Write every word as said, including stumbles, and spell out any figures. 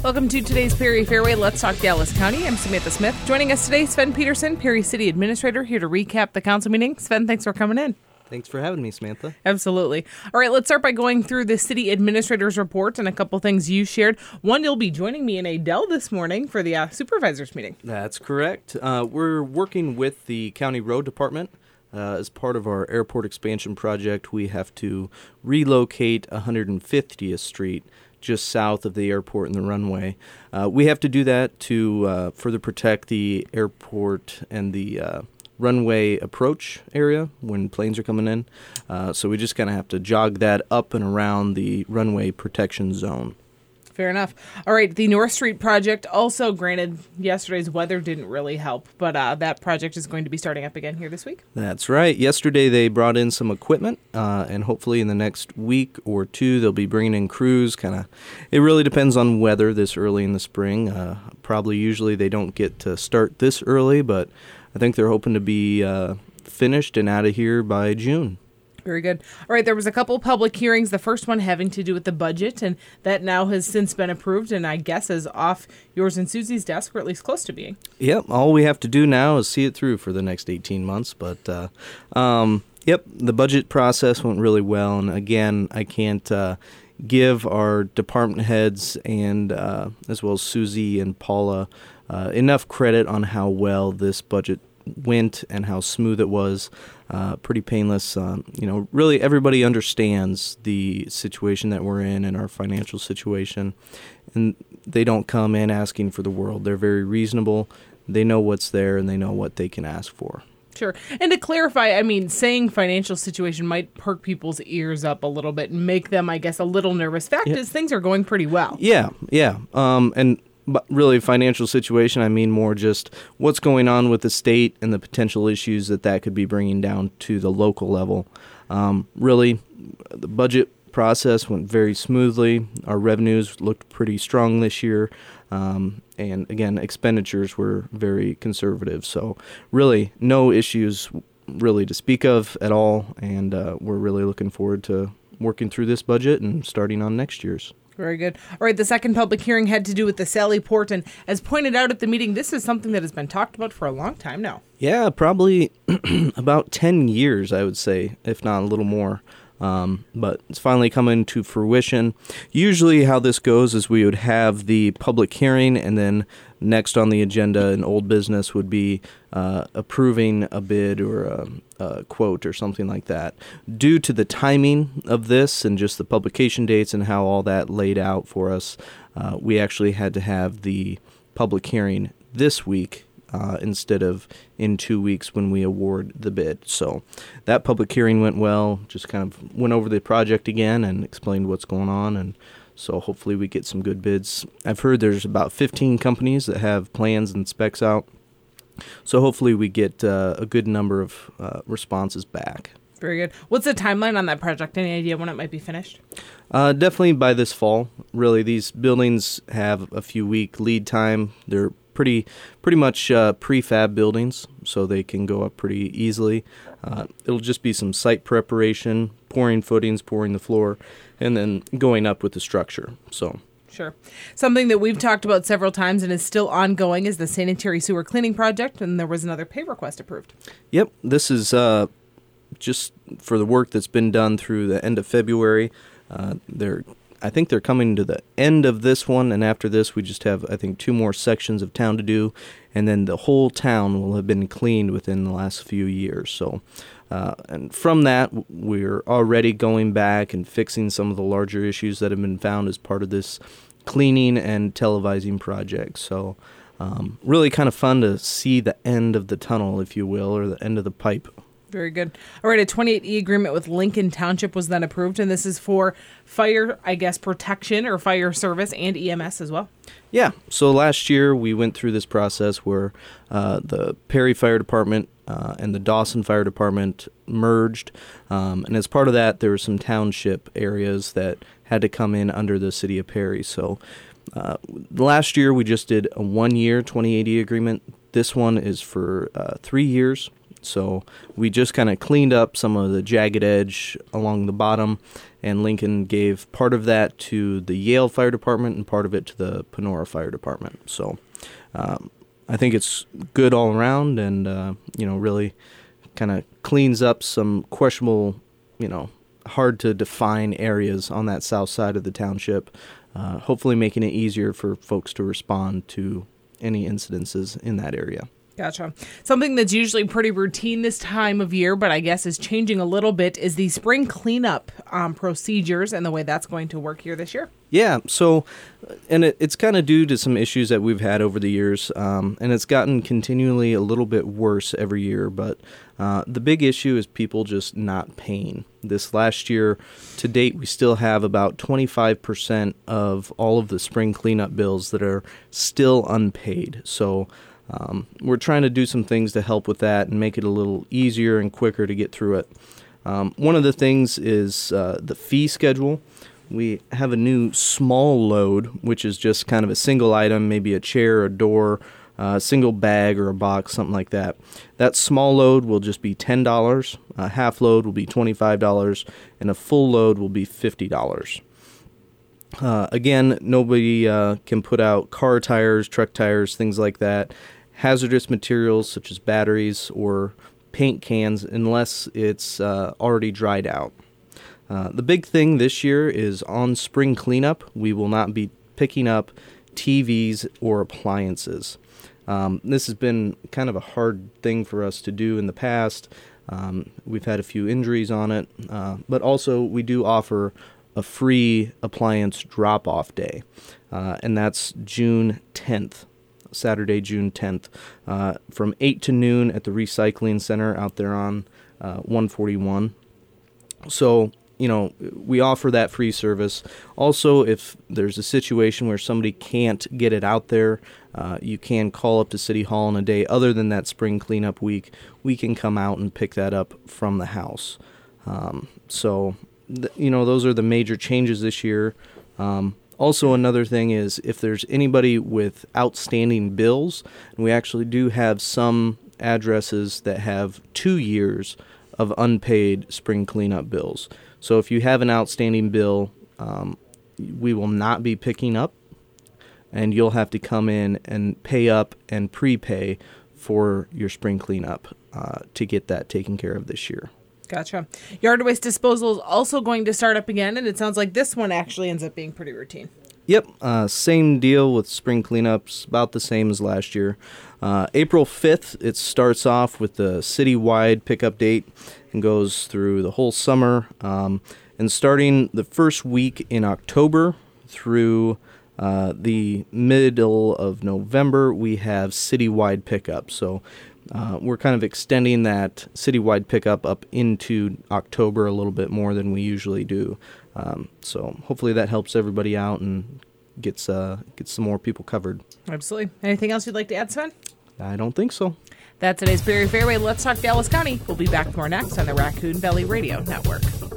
Welcome to today's Perry Fairway Let's Talk Dallas County. I'm Samantha Smith. Joining us today, Sven Peterson, Perry City Administrator, here to recap the council meeting. Sven, thanks for coming in. Thanks for having me, Samantha. Absolutely. All right, let's start by going through the city administrator's report and a couple things you shared. One, you'll be joining me in Adel this morning for the uh, supervisors meeting. That's correct. Uh, we're working with the county road department. Uh, as part of our airport expansion project, we have to relocate one hundred fiftieth Street just south of the airport and the runway. Uh, we have to do that to uh, further protect the airport and the uh, runway approach area when planes are coming in. Uh, so we just kind of have to jog that up and around the runway protection zone. Fair enough. All right, the North Street project, also granted yesterday's weather didn't really help, but uh, that project is going to be starting up again here this week. That's right. Yesterday they brought in some equipment, uh, and hopefully in the next week or two they'll be bringing in crews. Kind of, it really depends on weather this early in the spring. Uh, probably usually they don't get to start this early, but I think they're hoping to be uh, finished and out of here by June. Very good. All right, there was a couple public hearings, the first one having to do with the budget, and that now has since been approved, and I guess is off yours and Susie's desk, or at least close to being. Yep, all we have to do now is see it through for the next eighteen months, but, uh, um, yep, the budget process went really well, and again, I can't uh, give our department heads and uh, as well as Susie and Paula uh, enough credit on how well this budget went and how smooth it was. Uh, pretty painless. Um, you know, really everybody understands the situation that we're in and our financial situation, and they don't come in asking for the world. They're very reasonable. They know what's there and they know what they can ask for. Sure. And to clarify, I mean, saying financial situation might perk people's ears up a little bit and make them, I guess, a little nervous. Fact yeah. is, things are going pretty well. Yeah, yeah. Um, and But really, financial situation, I mean more just what's going on with the state and the potential issues that that could be bringing down to the local level. Um, really, the budget process went very smoothly. Our revenues looked pretty strong this year. Um, and again, expenditures were very conservative. So really, no issues really to speak of at all. And uh, we're really looking forward to working through this budget and starting on next year's. Very good. All right, the second public hearing had to do with the Sally Port, and as pointed out at the meeting, this is something that has been talked about for a long time now. Yeah, probably about ten years, I would say, if not a little more. Um, but it's finally coming to fruition. Usually how this goes is we would have the public hearing, and then next on the agenda in old business would be uh, approving a bid or a, a quote or something like that. Due to the timing of this and just the publication dates and how all that laid out for us, uh, we actually had to have the public hearing this week Uh, instead of in two weeks when we award the bid. So that public hearing went well, just kind of went over the project again and explained what's going on, and so hopefully we get some good bids. I've heard there's about fifteen companies that have plans and specs out, so hopefully we get uh, a good number of uh, responses back. Very good. What's the timeline on that project? Any idea when it might be finished? Uh, definitely by this fall. Really, these buildings have a few week lead time. They're pretty pretty much uh, prefab buildings, so they can go up pretty easily. Uh, it'll just be some site preparation, pouring footings, pouring the floor, and then going up with the structure. So. Sure. Something that we've talked about several times and is still ongoing is the sanitary sewer cleaning project, and there was another pay request approved. Yep, this is uh, just for the work that's been done through the end of February. Uh, they're I think they're coming to the end of this one, and after this we just have, I think, two more sections of town to do, and then the whole town will have been cleaned within the last few years. So, uh, and from that, we're already going back and fixing some of the larger issues that have been found as part of this cleaning and televising project. So, um, really kind of fun to see the end of the tunnel, if you will, or the end of the pipe. Very good. All right, a twenty-eight E agreement with Lincoln Township was then approved, and this is for fire, I guess, protection or fire service and E M S as well. Yeah, so last year we went through this process where uh, the Perry Fire Department uh, and the Dawson Fire Department merged, um, and as part of that there were some township areas that had to come in under the city of Perry. So uh, last year we just did a one-year twenty-eight E agreement. This one is for uh, three years. So we just kind of cleaned up some of the jagged edge along the bottom, and Lincoln gave part of that to the Yale Fire Department and part of it to the Panora Fire Department. So um, I think it's good all around, and uh, you know, really kind of cleans up some questionable, you know, hard to define areas on that south side of the township, uh, hopefully making it easier for folks to respond to any incidences in that area. Gotcha. Something that's usually pretty routine this time of year, but I guess is changing a little bit, is the spring cleanup um, procedures and the way that's going to work here this year. Yeah, so, and it, it's kind of due to some issues that we've had over the years, um, and it's gotten continually a little bit worse every year, but uh, the big issue is people just not paying. This last year, to date, we still have about twenty-five percent of all of the spring cleanup bills that are still unpaid, so um, we're trying to do some things to help with that and make it a little easier and quicker to get through it. Um, one of the things is uh, the fee schedule. We have a new small load, which is just kind of a single item, maybe a chair, a door, a single bag, or a box, something like that. That small load will just be ten dollars, a half load will be twenty-five dollars, and a full load will be fifty dollars. Uh, again, nobody uh, can put out car tires, truck tires, things like that, hazardous materials such as batteries or paint cans, unless it's uh, already dried out. Uh, the big thing this year is on spring cleanup, we will not be picking up T Vs or appliances. Um, this has been kind of a hard thing for us to do in the past. Um, we've had a few injuries on it, uh, but also we do offer a free appliance drop-off day, uh, and that's June tenth, Saturday, June tenth, uh, from eight to noon at the recycling center out there on uh, one forty-one. So, you know, we offer that free service. Also, if there's a situation where somebody can't get it out there, uh, you can call up to City Hall on a day other than that spring cleanup week. We can come out and pick that up from the house. Um, so, th- you know, those are the major changes this year. Um, also, another thing is if there's anybody with outstanding bills, and we actually do have some addresses that have two years of unpaid spring cleanup bills. So if you have an outstanding bill, um, we will not be picking up, and you'll have to come in and pay up and prepay for your spring cleanup uh, to get that taken care of this year. Gotcha. Yard waste disposal is also going to start up again, and it sounds like this one actually ends up being pretty routine. Yep, uh, same deal with spring cleanups, about the same as last year. Uh, April fifth, it starts off with the citywide pickup date and goes through the whole summer. Um, and starting the first week in October through uh, the middle of November, we have citywide pickup. So uh, we're kind of extending that citywide pickup up into October a little bit more than we usually do. Um, so hopefully that helps everybody out and gets uh, gets some more people covered. Absolutely. Anything else you'd like to add, Sven? I don't think so. That's today's Prairie Fairway. Let's talk Dallas County. We'll be back more next on the Raccoon Valley Radio Network.